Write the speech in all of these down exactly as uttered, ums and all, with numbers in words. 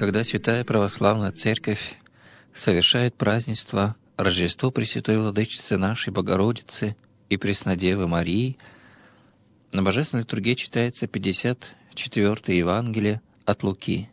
когда Святая Православная Церковь совершает празднество Рождество Пресвятой Владычицы нашей Богородицы и Преснодевы Марии, на Божественной литургии читается пятьдесят четвёртое Евангелие от Луки.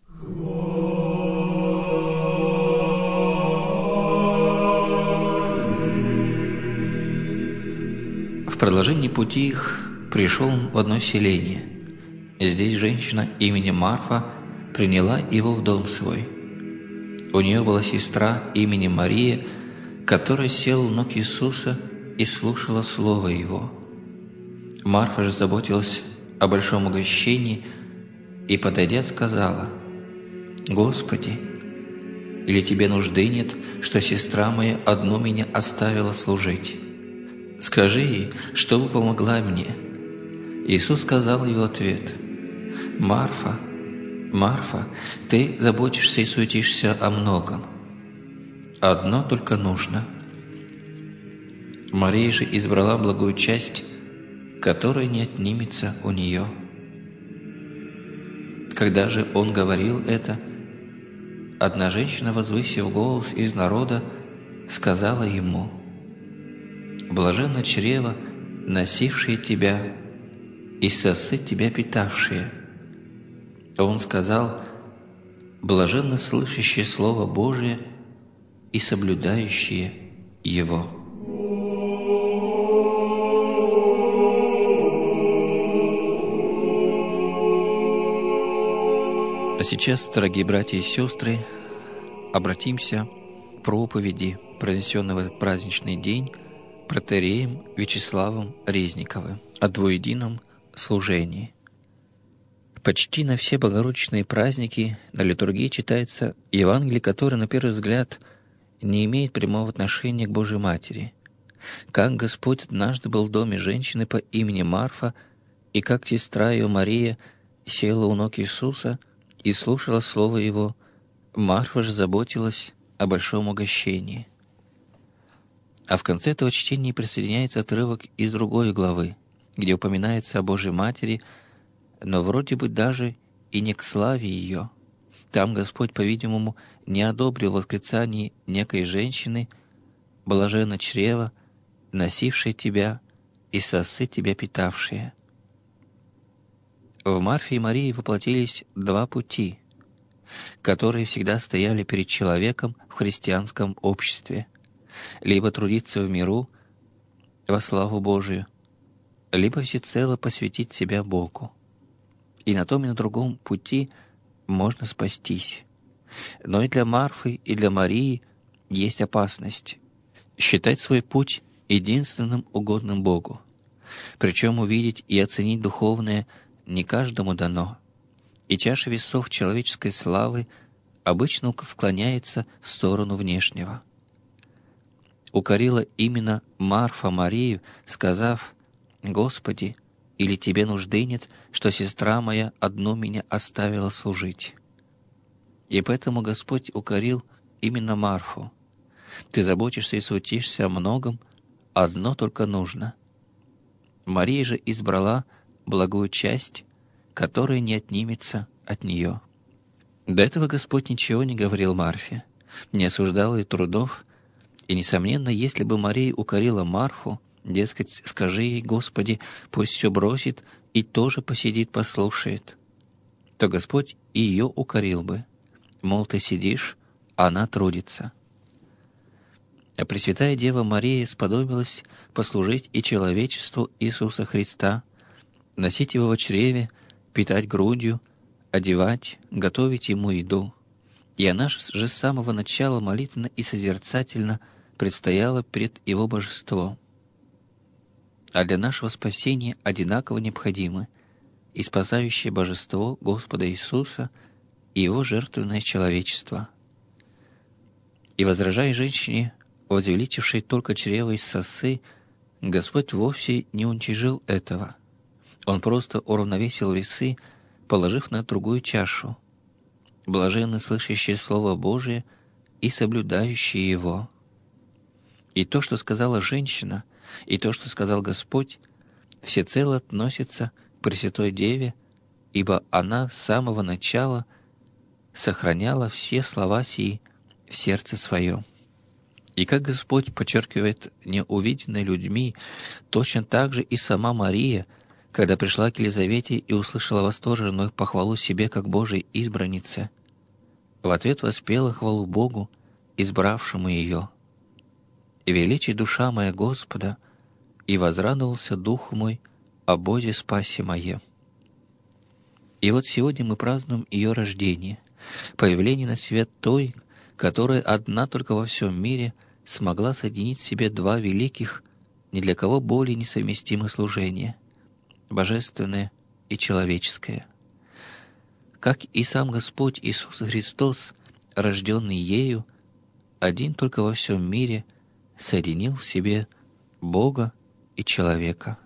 В продолжении пути их пришел он в одно селение. Здесь женщина именем Марфа приняла его в дом свой. У нее была сестра именем Мария, которая села у ног Иисуса и слушала слово Его. Марфа же заботилась о большом угощении и, подойдя, сказала: «Господи, или тебе нужды нет, что сестра моя одну меня оставила служить? Скажи ей, чтобы помогла мне». Иисус сказал ей в ответ: «Марфа, Марфа, ты заботишься и суетишься о многом. Одно только нужно. Мария же избрала благую часть, которая не отнимется у нее». Когда же он говорил это, одна женщина, возвысив голос из народа, сказала ему: «Блаженно чрево, носившее тебя, и сосы тебя питавшие». Он сказал: «Блаженно слышащие Слово Божие и соблюдающие его». А сейчас, дорогие братья и сестры, обратимся к проповеди, произнесенной в этот праздничный день протоиереем Вячеславом Резниковым о двуедином служении. Почти на все богородичные праздники на литургии читается Евангелие, которое, на первый взгляд, не имеет прямого отношения к Божьей Матери. Как Господь однажды был в доме женщины по имени Марфа, и как сестра ее Мария села у ног Иисуса и слушала слово Его, Марфа же заботилась о большом угощении. А в конце этого чтения присоединяется отрывок из другой главы, где упоминается о Божьей Матери, но вроде бы даже и не к славе ее. Там Господь, по-видимому, не одобрил восклицание некой женщины: «Блаженно чрево, носившее тебя, и сосы тебя питавшие». В Марфе и Марии воплотились два пути, которые всегда стояли перед человеком в христианском обществе: либо трудиться в миру во славу Божию, либо всецело посвятить себя Богу. И на том и на другом пути можно спастись. Но и для Марфы, и для Марии есть опасность считать свой путь единственным угодным Богу. Причем увидеть и оценить духовное не каждому дано. И чаша весов человеческой славы обычно склоняется в сторону внешнего. Укорила именно Марфа Марию, сказав: «Господи, или тебе нужды нет, что сестра моя одну меня оставила служить?» И поэтому Господь укорил именно Марфу: «Ты заботишься и суетишься о многом, одно только нужно». Мария же избрала благую часть, которая не отнимется от нее. До этого Господь ничего не говорил Марфе, не осуждал ее трудов, и, несомненно, если бы Мария укорила Марфу, дескать, скажи ей: «Господи, пусть все бросит и тоже посидит, послушает», то Господь и ее укорил бы: мол, ты сидишь, а она трудится. А Пресвятая Дева Мария сподобилась послужить и человечеству Иисуса Христа, носить Его во чреве, питать грудью, одевать, готовить Ему еду. И она же с самого начала молитвенно и созерцательно предстояла пред Его божеством. А для нашего спасения одинаково необходимы и спасающее божество Господа Иисуса и Его жертвенное человечество. И, возражая женщине, возвеличившей только чрево из сосы, Господь вовсе не уничижил этого. Он просто уравновесил весы, положив на другую чашу: блаженны слышащие Слово Божие и соблюдающие его. И то, что сказала женщина, и то, что сказал Господь, всецело относится к Пресвятой Деве, ибо она с самого начала сохраняла все слова сии в сердце своем. И как Господь подчеркивает неувиденное людьми, точно так же и сама Мария, когда пришла к Елизавете и услышала восторженную похвалу себе как Божией избраннице, в ответ воспела хвалу Богу, избравшему ее. «И величи душа моя Господа, и возрадовался дух мой о Боге спасе мое». И вот сегодня мы празднуем ее рождение, появление на свет той, которая одна только во всем мире смогла соединить в себе два великих, ни для кого более несовместимых служения — божественное и человеческое. Как и сам Господь Иисус Христос, рожденный ею, один только во всем мире соединил в себе Бога и человека.